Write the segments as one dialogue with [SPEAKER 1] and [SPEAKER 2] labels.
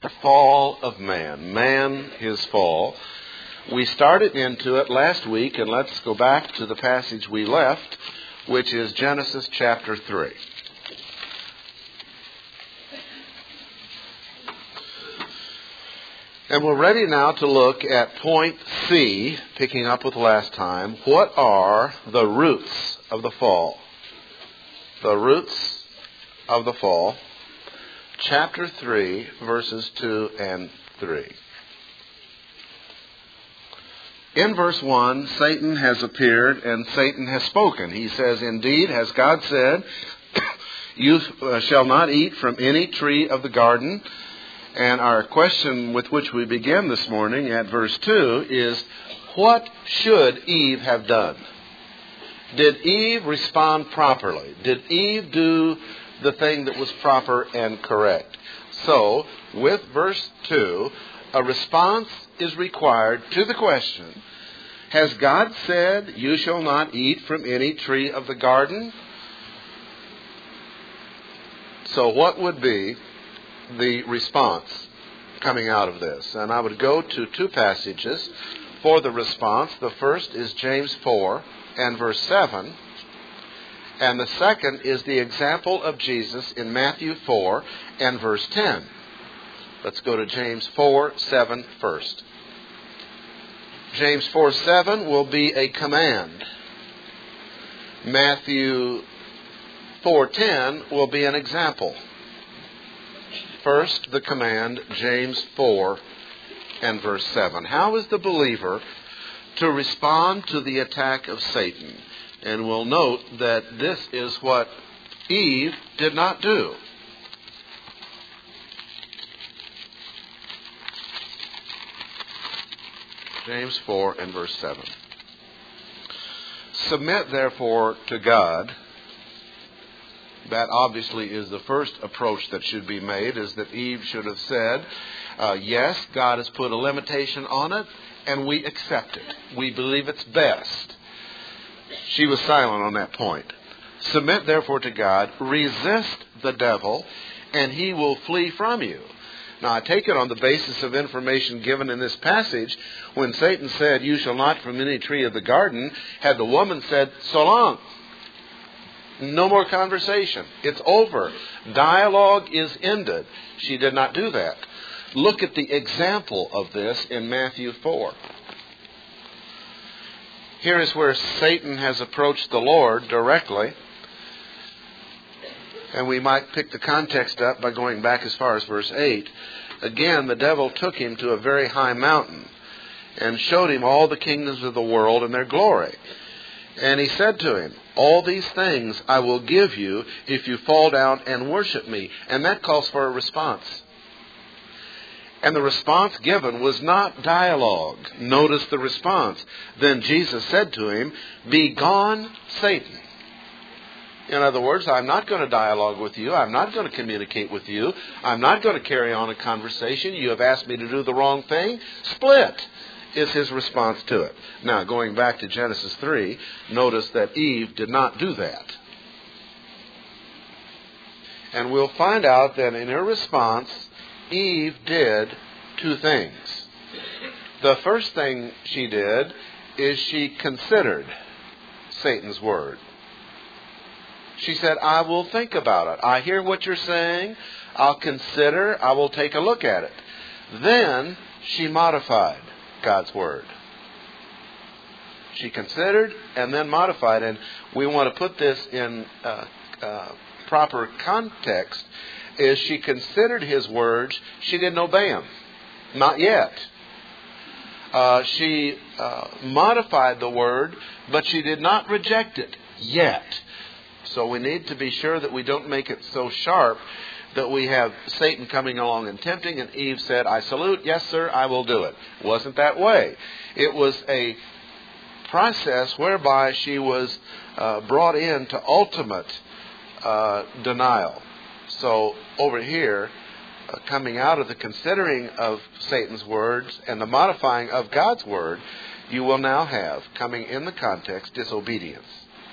[SPEAKER 1] The fall of man. Man, his fall. We started into it last week, and let's go back to the passage we left, which is Genesis chapter 3. And we're ready now to look at point C, picking up with last time. What are the roots of the fall? The roots of the fall. Chapter 3, verses 2 and 3. In verse 1, Satan has appeared and Satan has spoken. He says, "Indeed, has God said, you shall not eat from any tree of the garden." And our question with which we begin this morning at verse 2 is, what should Eve have done? Did Eve respond properly? Did Eve do the thing that was proper and correct? So, with verse 2, a response is required to the question, has God said, "You shall not eat from any tree of the garden"? So what would be the response coming out of this? And I would go to two passages for the response. The first is James 4 and verse 7. And the second is the example of Jesus in Matthew 4 and verse 10. Let's go to James 4:7 first. James 4:7 will be a command. Matthew 4:10 will be an example. First, the command, James 4 and verse 7. How is the believer to respond to the attack of Satan? And we'll note that this is what Eve did not do. James 4 and verse 7. Submit therefore to God. That obviously is the first approach that should be made, is that Eve should have said, yes, God has put a limitation on it, and we accept it. We believe it's best. She was silent on that point. Submit therefore to God, resist the devil, and he will flee from you. Now, I take it on the basis of information given in this passage. When Satan said, "You shall not from any tree of the garden," had the woman said, "So long. No more conversation. It's over. Dialogue is ended." She did not do that. Look at the example of this in Matthew 4. Here is where Satan has approached the Lord directly. And we might pick the context up by going back as far as verse 8. Again, the devil took him to a very high mountain and showed him all the kingdoms of the world and their glory. And he said to him, "All these things I will give you if you fall down and worship me." And that calls for a response. And the response given was not dialogue. Notice the response. Then Jesus said to him, "Begone, Satan." In other words, I'm not going to dialogue with you. I'm not going to communicate with you. I'm not going to carry on a conversation. You have asked me to do the wrong thing. Split is his response to it. Now, going back to Genesis 3, notice that Eve did not do that. And we'll find out that in her response, Eve did two things. The first thing she did is she considered Satan's word. She said, "I will think about it. I hear what you're saying. I'll consider. I will take a look at it." Then she modified God's word. She considered and then modified. And we want to put this in proper context. Is she considered his words. She didn't obey him. Not yet. She modified the word, but she did not reject it yet. So we need to be sure that we don't make it so sharp that we have Satan coming along and tempting, and Eve said, "I salute, yes sir, I will do it." It wasn't that way. It was a process whereby she was brought into ultimate denial. So over here, coming out of the considering of Satan's words and the modifying of God's word, you will now have, coming in the context, disobedience.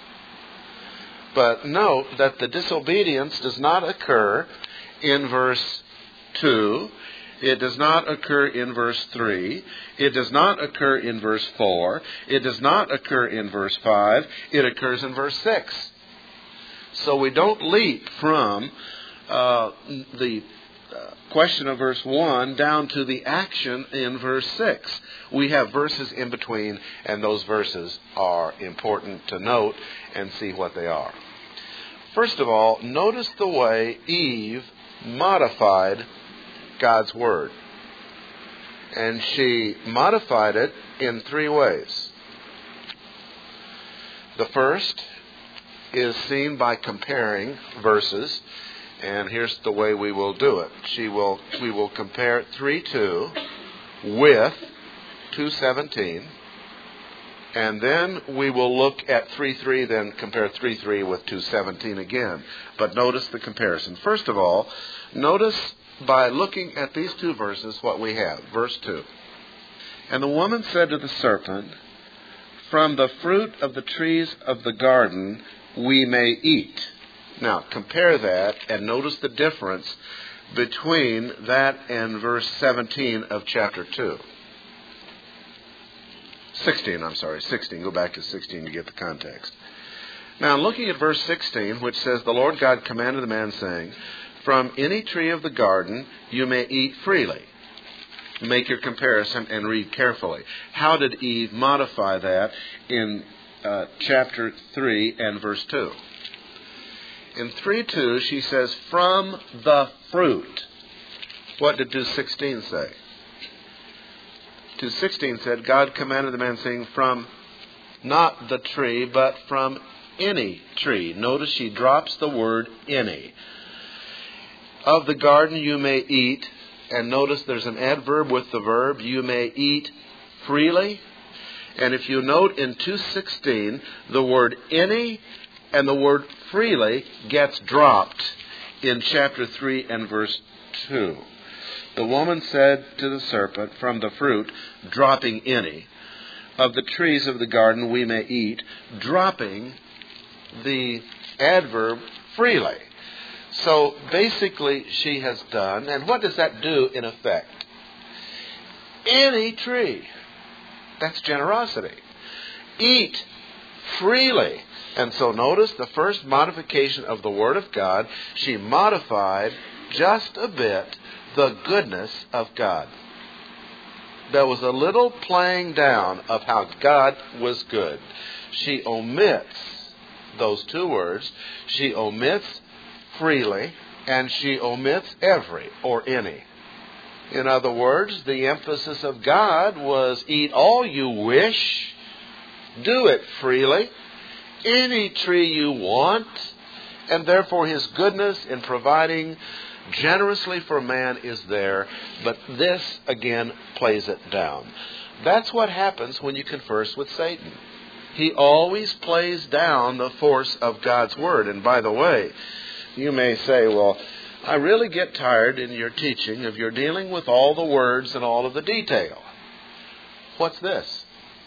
[SPEAKER 1] But note that the disobedience does not occur in verse 2. It does not occur in verse 3. It does not occur in verse 4. It does not occur in verse 5. It occurs in verse 6. So we don't leap from the question of verse 1 down to the action in verse 6. We have verses in between, and those verses are important to note and see what they are. First of all, notice the way Eve modified God's Word. And she modified it in 3 ways. The first is seen by comparing verses, and here's the way we will do it. We will compare 3:2 with 2:17, and then we will look at 3:3, then compare 3:3 with 2:17 again. But notice the comparison. First of all, notice by looking at these 2 verses what we have. Verse 2. And the woman said to the serpent, "From the fruit of the trees of the garden we may eat." Now, compare that and notice the difference between that and verse 17 of chapter 2. 16. Go back to 16 to get the context. Now, looking at verse 16, which says, "The Lord God commanded the man, saying, From any tree of the garden you may eat freely." Make your comparison and read carefully. How did Eve modify that in chapter 3 and verse 2? In 3:2, she says, "From the fruit." What did 2:16 say? 2:16 said, God commanded the man, saying, "From not the tree, but from any tree." Notice she drops the word any. "Of the garden you may eat," and notice there's an adverb with the verb, "you may eat freely." And if you note in 2:16, the word any and the word freely gets dropped in chapter 3 and verse 2. The woman said to the serpent, "From the fruit," dropping any, "of the trees of the garden we may eat," dropping the adverb freely. So basically she has done, and what does that do in effect? Any tree. That's generosity. Eat freely. And so notice the first modification of the Word of God, she modified just a bit the goodness of God. There was a little playing down of how God was good. She omits those 2 words. She omits freely, and she omits every or any. In other words, the emphasis of God was eat all you wish, do it freely, any tree you want, and therefore His goodness in providing generously for man is there, but this again plays it down. That's what happens when you converse with Satan. He always plays down the force of God's Word. And by the way, you may say, "Well, I really get tired in your teaching of your dealing with all the words and all of the detail." What's this?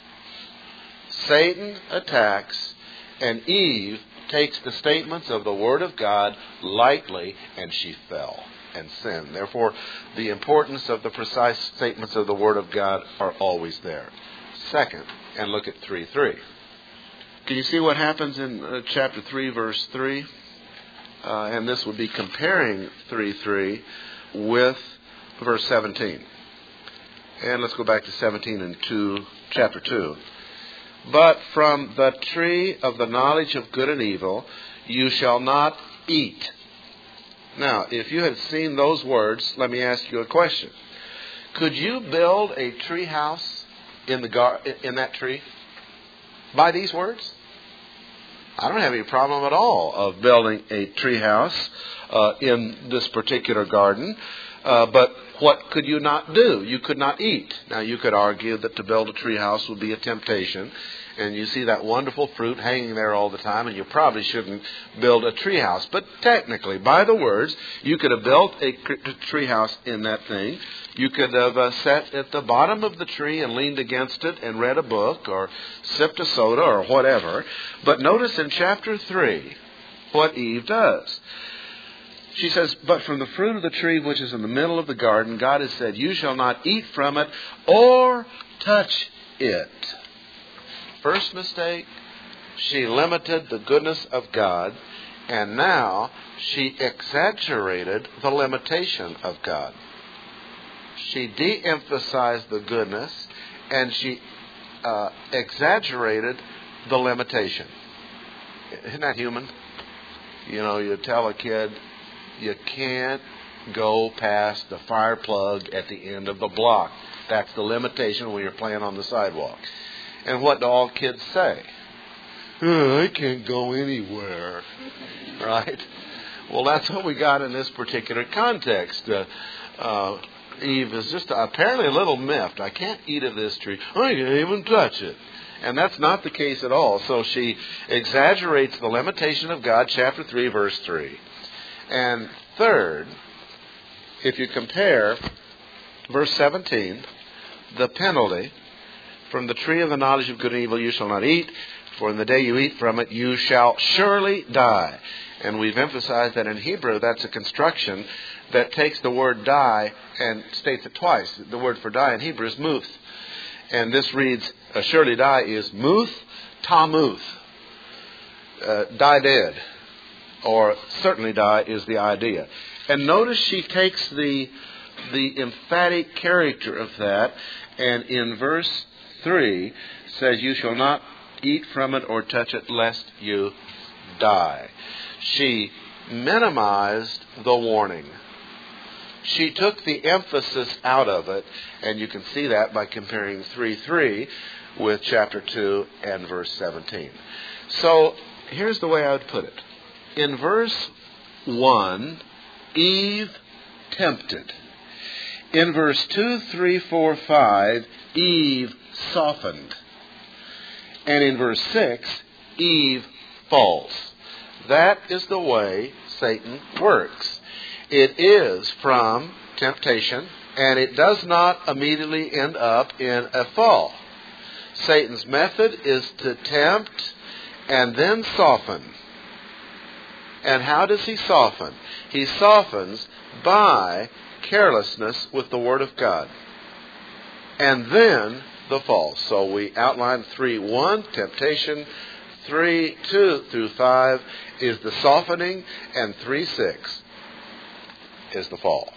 [SPEAKER 1] Satan attacks, and Eve takes the statements of the Word of God lightly, and she fell and sinned. Therefore, the importance of the precise statements of the Word of God are always there. Second, and look at 3:3. Can you see what happens in chapter 3, verse 3? And this would be comparing 3:3 with verse 17. And let's go back to 17 in chapter 2. "But from the tree of the knowledge of good and evil you shall not eat." Now, if you had seen those words, let me ask you a question. Could you build a tree house in that tree by these words? I don't have any problem at all of building a tree house in this particular garden. But what could you not do? You could not eat. Now, you could argue that to build a tree house would be a temptation. And you see that wonderful fruit hanging there all the time, and you probably shouldn't build a tree house. But technically, by the words, you could have built a tree house in that thing. You could have sat at the bottom of the tree and leaned against it and read a book or sipped a soda or whatever. But notice in chapter 3 what Eve does. She says, but from the fruit of the tree which is in the middle of the garden, God has said, you shall not eat from it or touch it. First mistake, she limited the goodness of God, and now she exaggerated the limitation of God. She de-emphasized the goodness, and she exaggerated the limitation. Isn't that human? You know, you tell a kid, you can't go past the fire plug at the end of the block. That's the limitation when you're playing on the sidewalk. And what do all kids say? I can't go anywhere. Right? Well, that's what we got in this particular context. Eve is just apparently a little miffed. I can't eat of this tree. I can't even touch it. And that's not the case at all. So she exaggerates the limitation of God, chapter 3, verse 3. And third, if you compare verse 17, the penalty, from the tree of the knowledge of good and evil you shall not eat, for in the day you eat from it you shall surely die. And we've emphasized that in Hebrew that's a construction that takes the word die and states it twice. The word for die in Hebrew is muth. And this reads, surely die is muth tamuth. Die dead. Or certainly die is the idea. And notice she takes the emphatic character of that, and in verse 3 says, you shall not eat from it or touch it lest you die. She minimized the warning. She took the emphasis out of it, and you can see that by comparing 3:3 with chapter 2 and verse 17. So here's the way I would put it. In verse 1, Eve tempted. In verse 2, 3, 4, 5, Eve softened. And in verse 6, Eve falls. That is the way Satan works. It is from temptation, and it does not immediately end up in a fall. Satan's method is to tempt and then soften. And how does he soften? He softens by carelessness with the Word of God. And then the fall. So we outlined 3:1, temptation. 3:2 through 5 is the softening. And 3:6 is the fall.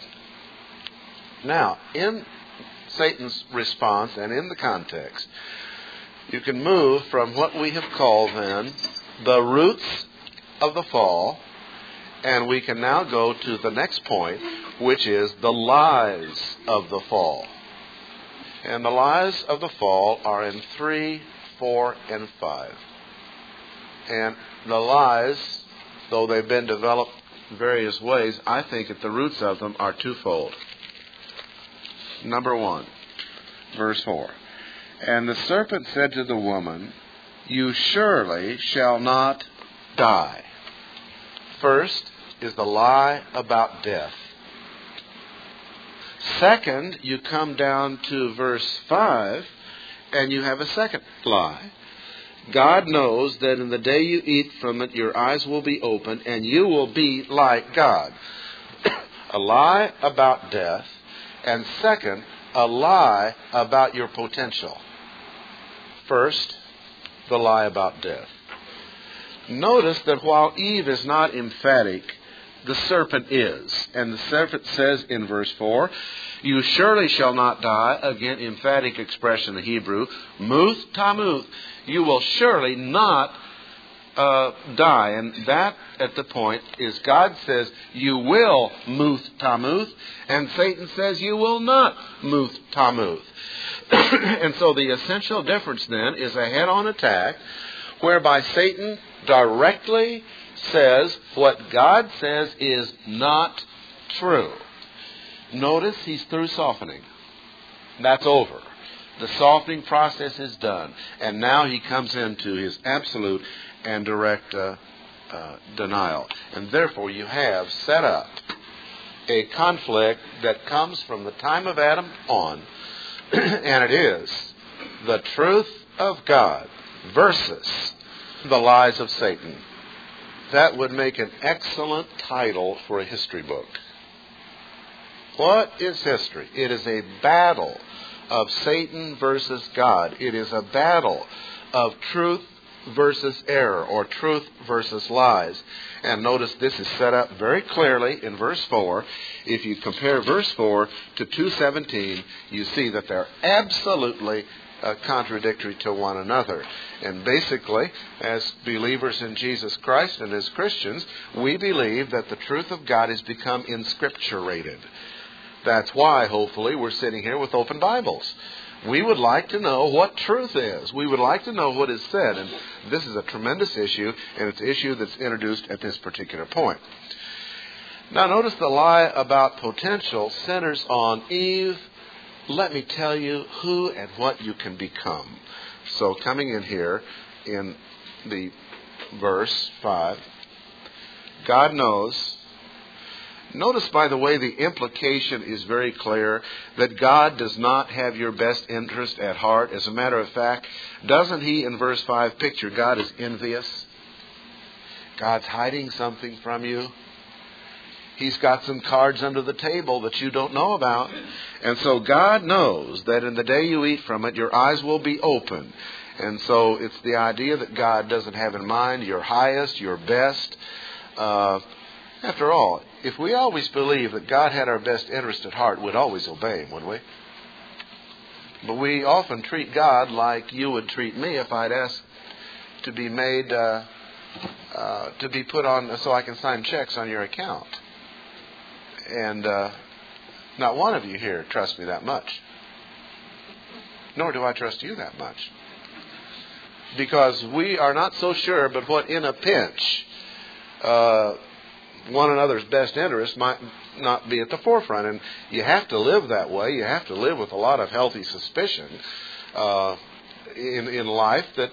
[SPEAKER 1] Now, in Satan's response and in the context, you can move from what we have called then the roots of the fall, and we can now go to the next point, which is the lies of the fall. And the lies of the fall are in 3, 4, and 5. And the lies, though they've been developed in various ways, I think that the roots of them are twofold. Number 1, verse 4. And the serpent said to the woman, you surely shall not die. First is the lie about death. Second, you come down to verse 5, and you have a second lie. God knows that in the day you eat from it, your eyes will be opened, and you will be like God. A lie about death, and second, a lie about your potential. First, the lie about death. Notice that while Eve is not emphatic, the serpent is. And the serpent says in verse 4, you surely shall not die. Again, emphatic expression in the Hebrew. Muth tamuth. You will surely not die. And that, at the point, is God says, you will muth tamuth. And Satan says, you will not muth tamuth. And so the essential difference then is a head-on attack whereby Satan directly says what God says is not true. Notice he's through softening. That's over. The softening process is done. And now he comes into his absolute and direct denial. And therefore you have set up a conflict that comes from the time of Adam on. And it is the truth of God versus the lies of Satan. That would make an excellent title for a history book. What is history? It is a battle of Satan versus God. It is a battle of truth versus error, or truth versus lies. And notice this is set up very clearly in verse 4. If you compare verse 4 to 2:17, you see that they're absolutely contradictory to one another. And basically, as believers in Jesus Christ and as Christians, we believe that the truth of God has become inscripturated. That's why, hopefully, we're sitting here with open Bibles. We would like to know what truth is. We would like to know what is said. And this is a tremendous issue, and it's an issue that's introduced at this particular point. Now, notice the lie about potential centers on Eve. Let me tell you who and what you can become. So coming in here in the verse 5, God knows. Notice, by the way, the implication is very clear that God does not have your best interest at heart. As a matter of fact, doesn't he in verse 5 picture God as envious? God's hiding something from you. He's got some cards under the table that you don't know about. And so God knows that in the day you eat from it, your eyes will be open. And so it's the idea that God doesn't have in mind your highest, your best. After all, if we always believe that God had our best interest at heart, we'd always obey him, wouldn't we? But we often treat God like you would treat me if I'd ask to be made, to be put on so I can sign checks on your account. And not one of you here trusts me that much. Nor do I trust you that much. Because we are not so sure, but what in a pinch, one another's best interest might not be at the forefront. And you have to live that way. You have to live with a lot of healthy suspicion in life that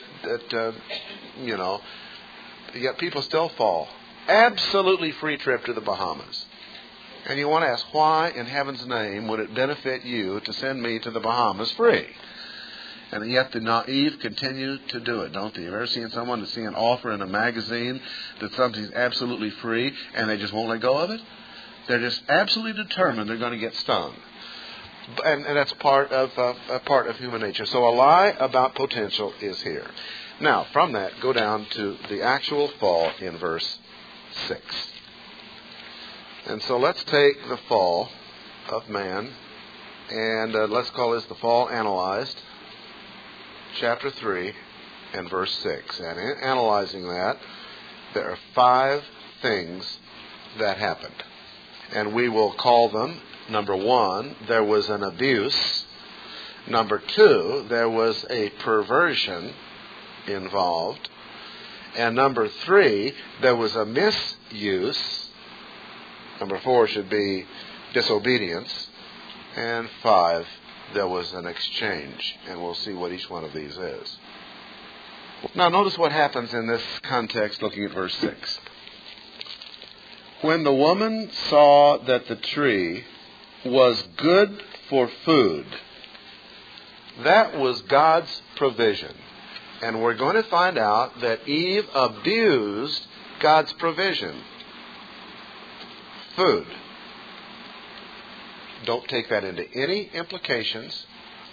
[SPEAKER 1] yet people still fall. Absolutely free trip to the Bahamas. And you want to ask, why in heaven's name would it benefit you to send me to the Bahamas free? And yet the naive continue to do it, don't they? You've ever seen someone to see an offer in a magazine that something's absolutely free and they just won't let go of it? They're just absolutely determined they're going to get stung. And that's part of human nature. So a lie about potential is here. Now, from that, go down to the actual fall in verse 6. And so let's take the fall of man, and let's call this the fall analyzed, chapter 3 and verse 6. And in analyzing that, there are 5 things that happened. And we will call them, number 1, there was an abuse. Number 2, there was a perversion involved. And number 3, there was a misuse. Number 4 should be disobedience. And 5, there was an exchange. And we'll see what each one of these is. Now notice what happens in this context looking at verse 6. When the woman saw that the tree was good for food, that was God's provision. And we're going to find out that Eve abused God's provision. Food. Don't take that into any implications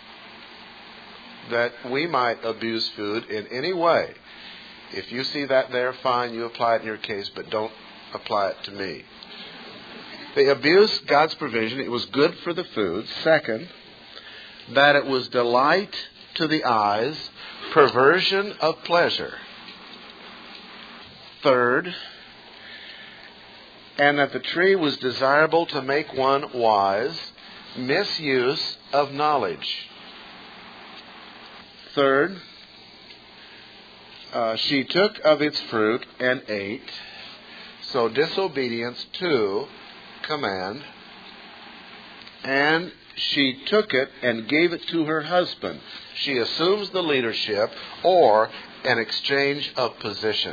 [SPEAKER 1] that we might abuse food in any way. If you see that there, fine, you apply it in your case, but don't apply it to me. They abused God's provision. It was good for the food. Second, that it was delight to the eyes, perversion of pleasure. Third, and that the tree was desirable to make one wise, misuse of knowledge. Third, she took of its fruit and ate. So disobedience to command. And she took it and gave it to her husband. She assumes the leadership or an exchange of position.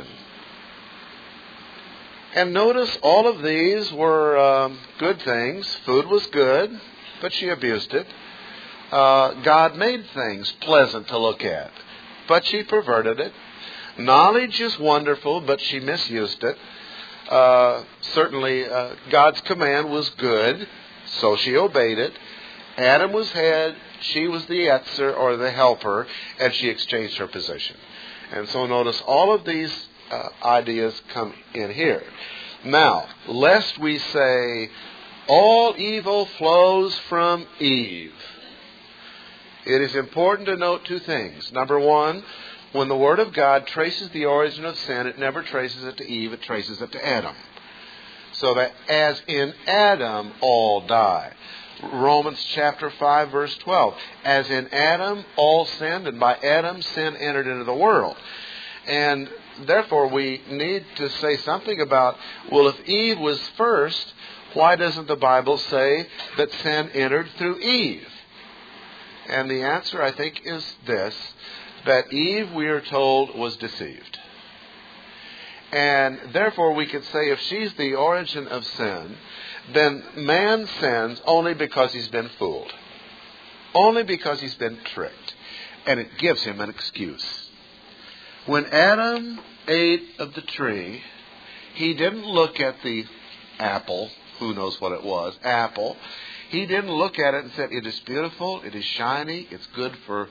[SPEAKER 1] And notice all of these were good things. Food was good, but she abused it. God made things pleasant to look at, but she perverted it. Knowledge is wonderful, but she misused it. Certainly, God's command was good, so she obeyed it. Adam was head, she was the etzer or the helper, and she exchanged her position. And so notice all of these ideas come in here. Now, lest we say, all evil flows from Eve, it is important to note two things. Number one, when the Word of God traces the origin of sin, it never traces it to Eve, it traces it to Adam. So that as in Adam all die. Romans chapter 5, verse 12. As in Adam all sinned, and by Adam sin entered into the world. And therefore we need to say something about, well, if Eve was first, why doesn't the Bible say that sin entered through Eve? And the answer, I think, is this, that Eve, we are told, was deceived. And therefore we could say if she's the origin of sin, then man sins only because he's been fooled. Only because he's been tricked. And it gives him an excuse. When Adam ate of the tree, he didn't look at the apple, who knows what it was, apple. He didn't look at it and said, it is beautiful, it is shiny, it's good for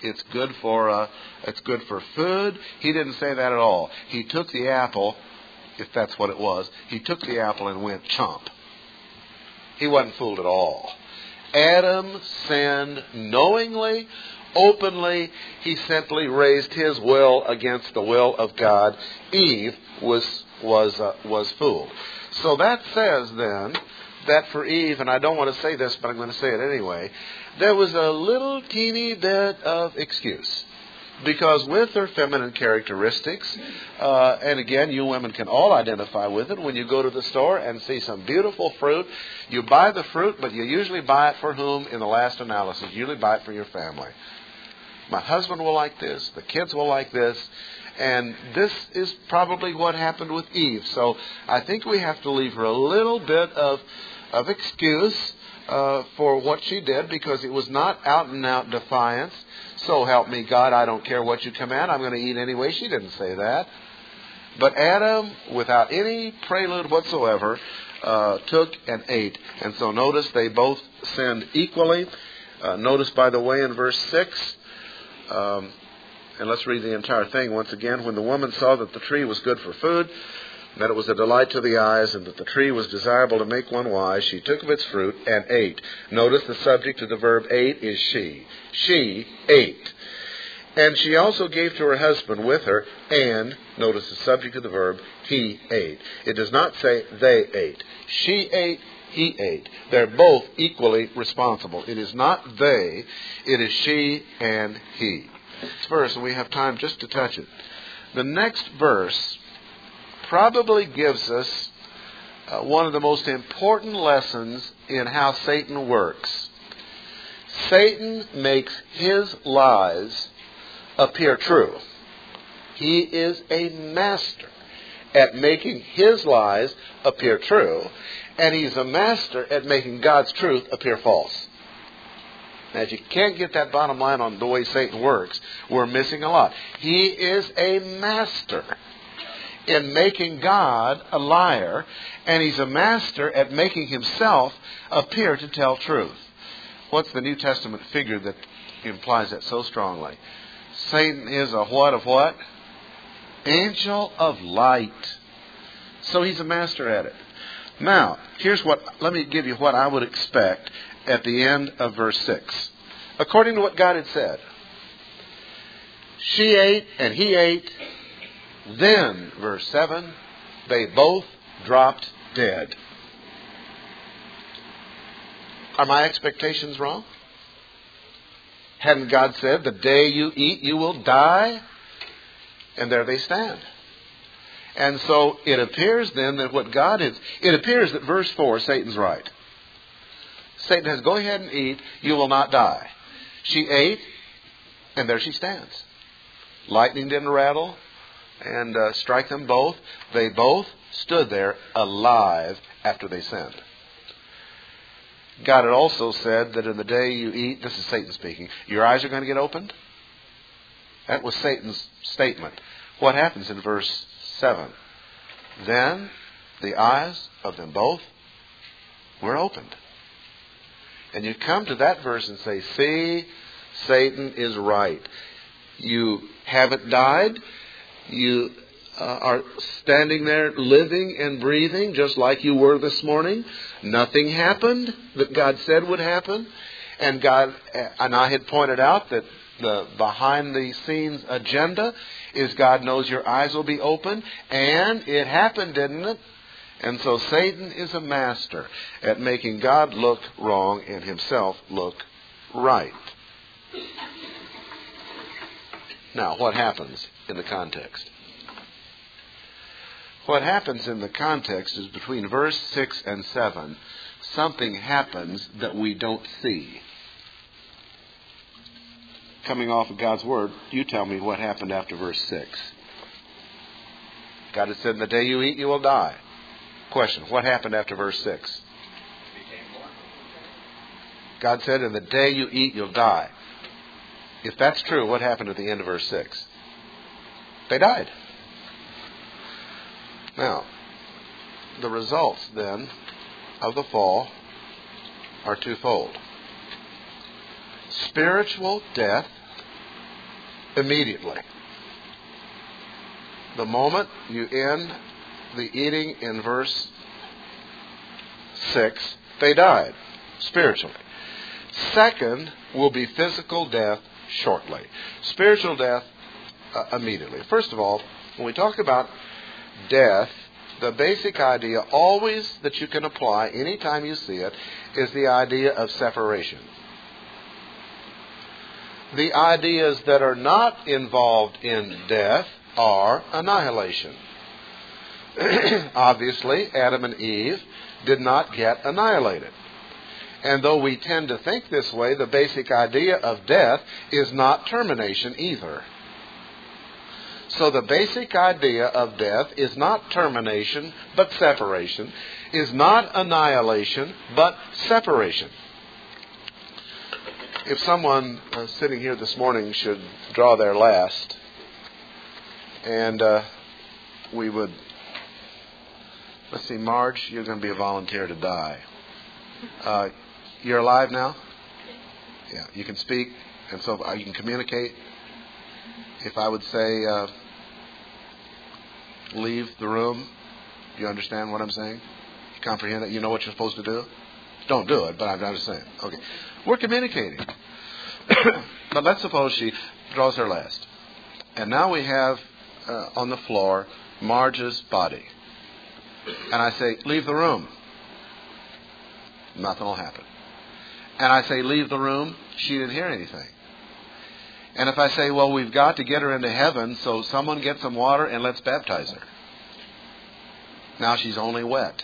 [SPEAKER 1] food. He didn't say that at all. He took the apple, if that's what it was, he took the apple and went chomp. He wasn't fooled at all. Adam sinned knowingly, openly. He simply raised his will against the will of God. Eve was fooled. So that says then that for Eve, and I don't want to say this, but I'm going to say it anyway, there was a little teeny bit of excuse. Because with her feminine characteristics, and again, you women can all identify with it, when you go to the store and see some beautiful fruit, you buy the fruit, but you usually buy it for whom in the last analysis? You usually buy it for your family. My husband will like this, the kids will like this, and this is probably what happened with Eve. So I think we have to leave her a little bit of excuse for what she did, because it was not out and out defiance. So help me God, I don't care what you command, I'm going to eat anyway. She didn't say that. But Adam, without any prelude whatsoever, took and ate. And so notice they both sinned equally. Notice, by the way, in verse 6, and let's read the entire thing once again. When the woman saw that the tree was good for food, that it was a delight to the eyes, and that the tree was desirable to make one wise, she took of its fruit and ate. Notice the subject of the verb ate is she. She ate. And she also gave to her husband with her, and, notice the subject of the verb, he ate. It does not say they ate. She ate, he ate. They're both equally responsible. It is not they, it is she and he. This verse, and we have time just to touch it. The next verse probably gives us one of the most important lessons in how Satan works. Satan makes his lies appear true. He is a master at making his lies appear true, and he's a master at making God's truth appear false. Now, if you can't get that bottom line on the way Satan works, we're missing a lot. He is a master in making God a liar, and he's a master at making himself appear to tell truth. What's the New Testament figure that implies that so strongly? Satan is a what of what? Angel of light. So he's a master at it. Now, let me give you what I would expect at the end of verse 6. According to what God had said, she ate and he ate. Then, verse 7, they both dropped dead. Are my expectations wrong? Hadn't God said, the day you eat, you will die? And there they stand. And so it appears then that it appears that verse 4, Satan's right. Satan says, go ahead and eat, you will not die. She ate, and there she stands. Lightning didn't rattle and strike them both. They both stood there alive after they sinned. God had also said that in the day you eat, this is Satan speaking, your eyes are going to get opened. That was Satan's statement. What happens in verse 7? Then the eyes of them both were opened. And you come to that verse and say, see, Satan is right. You haven't died. You are standing there living and breathing just like you were this morning. Nothing happened that God said would happen. And I had pointed out that the behind-the-scenes agenda is God knows your eyes will be open. And it happened, didn't it? And so Satan is a master at making God look wrong and himself look right. Now, what happens in the context? What happens in the context is between verse 6 and 7, something happens that we don't see. Coming off of God's Word, you tell me what happened after verse 6. God has said, in the day you eat, you will die. Question, what happened after verse 6? God said, in the day you eat, you'll die. If that's true, what happened at the end of verse 6? They died. Now, the results then of the fall are twofold. Spiritual death immediately. The moment you end the eating in verse 6, they died spiritually. Second will be physical death shortly. Spiritual death immediately. First of all, when we talk about death, the basic idea always that you can apply anytime you see it is the idea of separation. The ideas that are not involved in death are annihilation. Obviously, Adam and Eve did not get annihilated. And though we tend to think this way, the basic idea of death is not termination either. So the basic idea of death is not termination, but separation, is not annihilation, but separation. If someone sitting here this morning should draw their last, and we would, let's see, Marge, you're going to be a volunteer to die. You're alive now? Yeah, you can speak, and so you can communicate. If I would say, leave the room, do you understand what I'm saying? You comprehend it? You know what you're supposed to do? Don't do it, but I'm just saying. Okay. We're communicating. But let's suppose she draws her last. And now we have on the floor Marge's body. And I say, leave the room. Nothing will happen. And I say, leave the room. She didn't hear anything. And if I say, well, we've got to get her into heaven, so someone get some water and let's baptize her. Now she's only wet.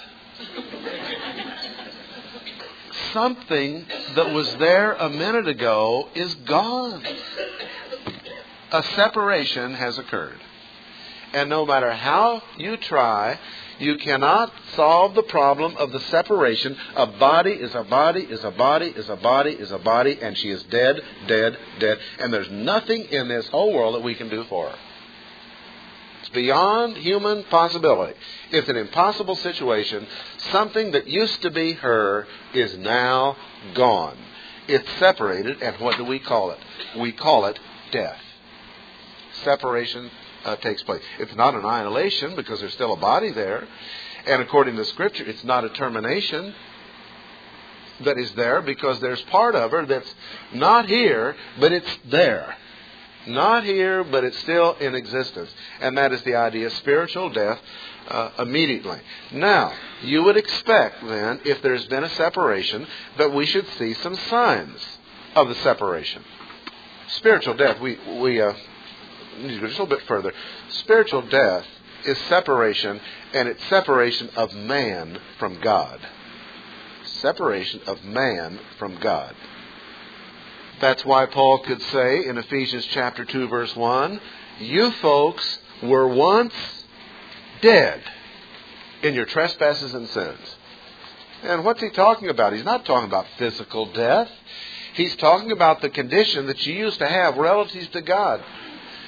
[SPEAKER 1] Something that was there a minute ago is gone. A separation has occurred. And no matter how you try, you cannot solve the problem of the separation. A body is a body, is a body, is a body, is a body, and she is dead, dead, dead. And there's nothing in this whole world that we can do for her. It's beyond human possibility. It's an impossible situation. Something that used to be her is now gone. It's separated, and what do we call it? We call it death. Separation takes place. It's not annihilation because there's still a body there. And according to Scripture, it's not a termination that is there because there's part of her that's not here, but it's there. Not here, but it's still in existence. And that is the idea of spiritual death immediately. Now, you would expect then, if there's been a separation, that we should see some signs of the separation. Spiritual death, we need to go just a little bit further. Spiritual death is separation, and it's separation of man from God. Separation of man from God. That's why Paul could say in Ephesians chapter 2, verse 1, you folks were once dead in your trespasses and sins. And what's he talking about? He's not talking about physical death. He's talking about the condition that you used to have relative to God.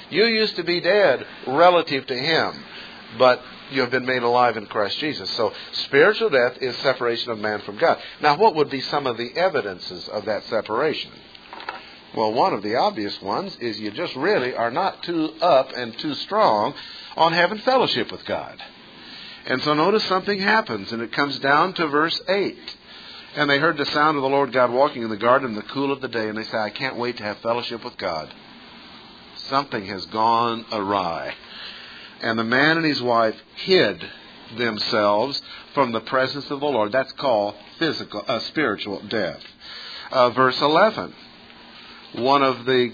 [SPEAKER 1] You used to be dead relative to Him, but you have been made alive in Christ Jesus. So spiritual death is separation of man from God. Now, what would be some of the evidences of that separation? Well, one of the obvious ones is you just really are not too up and too strong on having fellowship with God. And so notice something happens, and it comes down to verse 8. And they heard the sound of the Lord God walking in the garden in the cool of the day, and they say, I can't wait to have fellowship with God. Something has gone awry. And the man and his wife hid themselves from the presence of the Lord. That's called spiritual death. Verse 11. One of the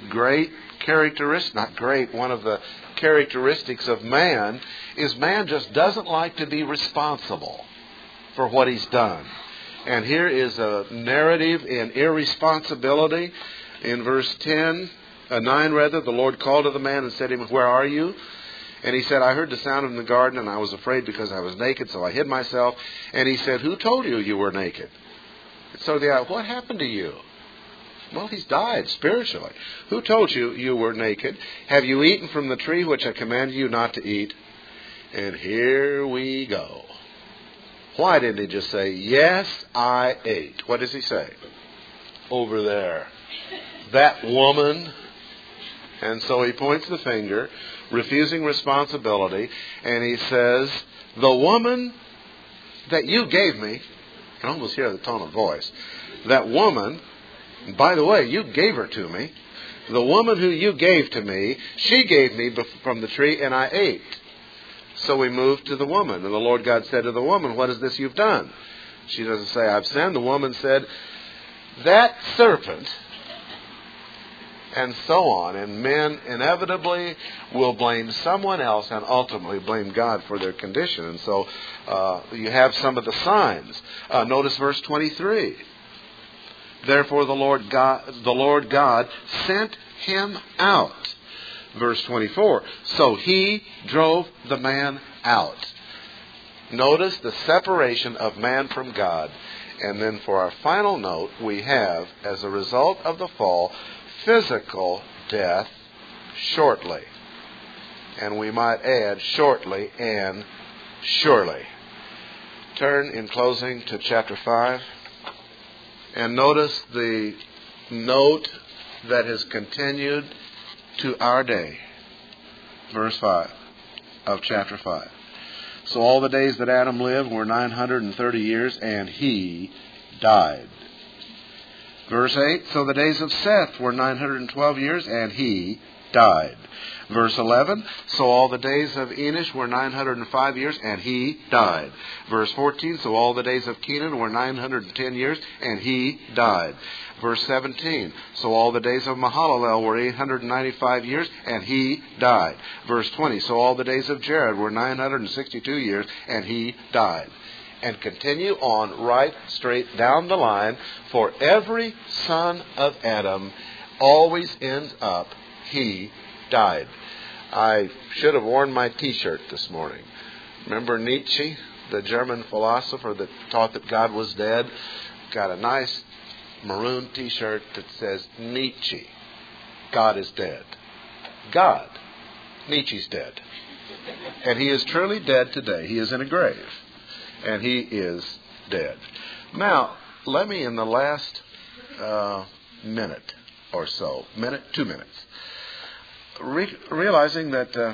[SPEAKER 1] characteristics of man is man just doesn't like to be responsible for what he's done. And here is a narrative in irresponsibility. In verse 9, the Lord called to the man and said to him, Where are you? And he said, I heard the sound in the garden, and I was afraid because I was naked, so I hid myself. And he said, Who told you you were naked? So what happened to you? Well, he's died spiritually. Who told you you were naked? Have you eaten from the tree which I commanded you not to eat? And here we go. Why didn't he just say, Yes, I ate? What does he say? Over there. That woman. And so he points the finger, refusing responsibility, and he says, The woman that you gave me, I can almost hear the tone of voice, that woman, by the way, you gave her to me. The woman who you gave to me, she gave me from the tree, and I ate. So we moved to the woman. And the Lord God said to the woman, What is this you've done? She doesn't say, I've sinned. The woman said, That serpent, and so on. And men inevitably will blame someone else and ultimately blame God for their condition. And so you have some of the signs. Notice verse 23. Therefore the Lord God sent him out. Verse 24. So he drove the man out. Notice the separation of man from God. And then for our final note, we have, as a result of the fall, physical death shortly. And we might add shortly and surely. Turn in closing to chapter 5. And notice the note that has continued to our day. Verse 5 of chapter 5. So all the days that Adam lived were 930 years, and he died. Verse 8, so the days of Seth were 912 years, and he died. Verse 11, so all the days of Enosh were 905 years, and he died. Verse 14, so all the days of Kenan were 910 years, and he died. Verse 17, so all the days of Mahalalel were 895 years, and he died. Verse 20, so all the days of Jared were 962 years, and he died. And continue on right straight down the line, for every son of Adam always ends up, he died. I should have worn my T-shirt this morning. Remember Nietzsche, the German philosopher that taught that God was dead? Got a nice maroon T-shirt that says Nietzsche, God is dead. God, Nietzsche's dead. And he is truly dead today. He is in a grave. And he is dead. Now, let me in the last minute or so, 2 minutes, realizing that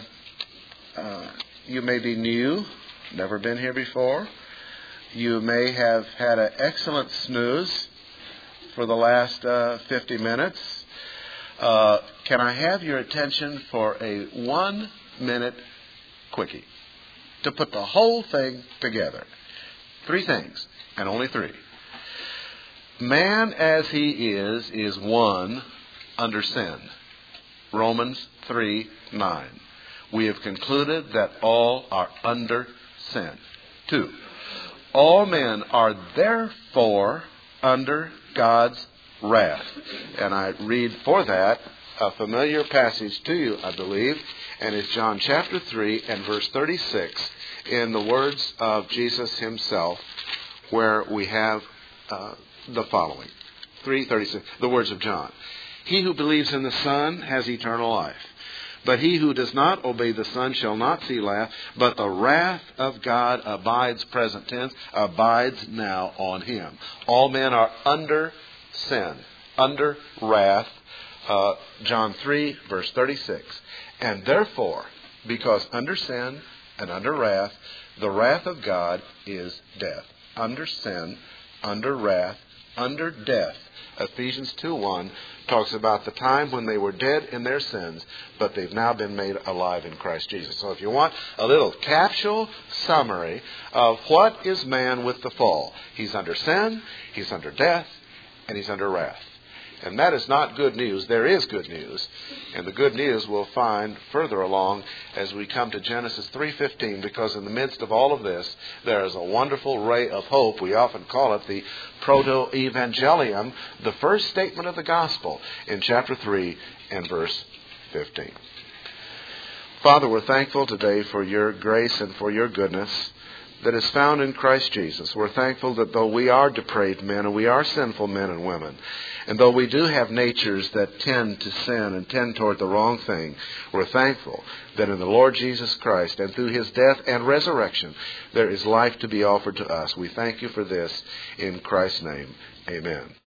[SPEAKER 1] you may be new, never been here before. You may have had an excellent snooze for the last 50 minutes. Can I have your attention for a 1-minute quickie to put the whole thing together? 3 things, and only 3. Man as he is one under sin. Romans 3:9. We have concluded that all are under sin. 2. All men are therefore under God's wrath. And I read for that a familiar passage to you, I believe, and it's John chapter 3 and verse 36 in the words of Jesus himself, where we have the following. 3:36, the words of John. He who believes in the Son has eternal life. But he who does not obey the Son shall not see wrath, but the wrath of God abides, present tense, abides now on him. All men are under sin, under wrath. John 3, verse 36. And therefore, because under sin and under wrath, the wrath of God is death. Under sin, under wrath, under death. Ephesians 2:1 talks about the time when they were dead in their sins, but they've now been made alive in Christ Jesus. So if you want a little capsule summary of what is man with the fall, he's under sin, he's under death, and he's under wrath. And that is not good news. There is good news. And the good news we'll find further along as we come to Genesis 3:15, because in the midst of all of this, there is a wonderful ray of hope. We often call it the proto-evangelium, the first statement of the gospel in chapter 3 and verse 15. Father, we're thankful today for your grace and for your goodness that is found in Christ Jesus. We're thankful that though we are depraved men and we are sinful men and women, and though we do have natures that tend to sin and tend toward the wrong thing, we're thankful that in the Lord Jesus Christ and through his death and resurrection, there is life to be offered to us. We thank you for this in Christ's name. Amen.